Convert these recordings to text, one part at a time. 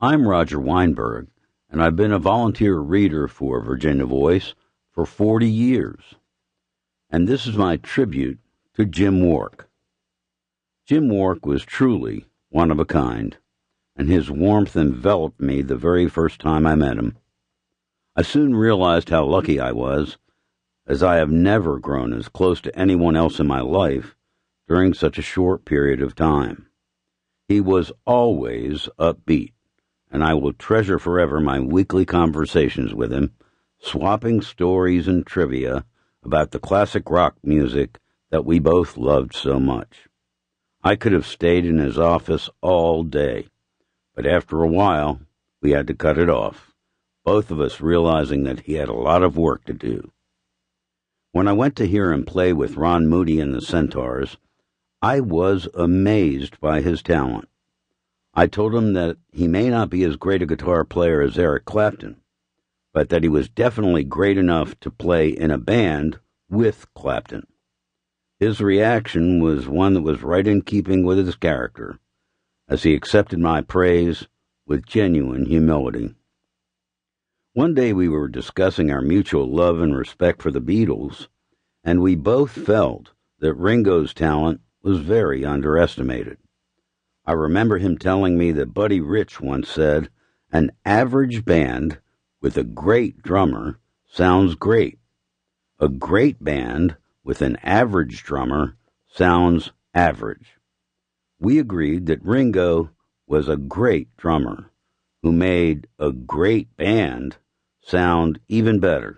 I'm Roger Weinberg, and I've been a volunteer reader for Virginia Voice for 40 years. And this is my tribute to Jim Wark. Jim Wark was truly one of a kind, and his warmth enveloped me the very first time I met him. I soon realized how lucky I was, as I have never grown as close to anyone else in my life during such a short period of time. He was always upbeat, and I will treasure forever my weekly conversations with him, swapping stories and trivia about the classic rock music that we both loved so much. I could have stayed in his office all day, but after a while, we had to cut it off, both of us realizing that he had a lot of work to do. When I went to hear him play with Ron Moody and the Centaurs, I was amazed by his talent. I told him that he may not be as great a guitar player as Eric Clapton, but that he was definitely great enough to play in a band with Clapton. His reaction was one that was right in keeping with his character, as he accepted my praise with genuine humility. One day we were discussing our mutual love and respect for the Beatles, and we both felt that Ringo's talent was very underestimated. I remember him telling me that Buddy Rich once said, "An average band with a great drummer sounds great. A great band with an average drummer sounds average." We agreed that Ringo was a great drummer who made a great band sound even better.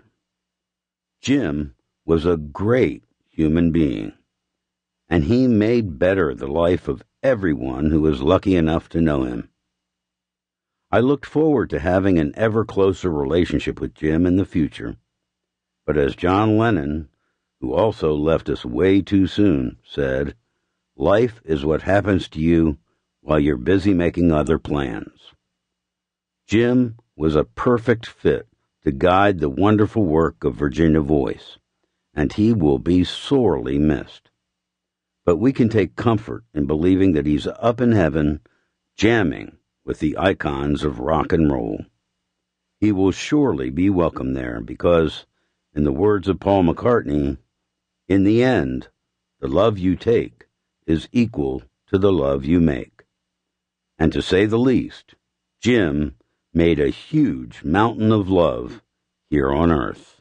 Jim was a great human being, and he made better the life of everyone who was lucky enough to know him. I looked forward to having an ever closer relationship with Jim in the future, but as John Lennon, who also left us way too soon, said, "Life is what happens to you while you're busy making other plans." Jim was a perfect fit to guide the wonderful work of Virginia Voice, and he will be sorely missed. But we can take comfort in believing that he's up in heaven, jamming with the icons of rock and roll. He will surely be welcome there because, in the words of Paul McCartney, in the end, the love you take is equal to the love you make. And to say the least, Jim made a huge mountain of love here on earth.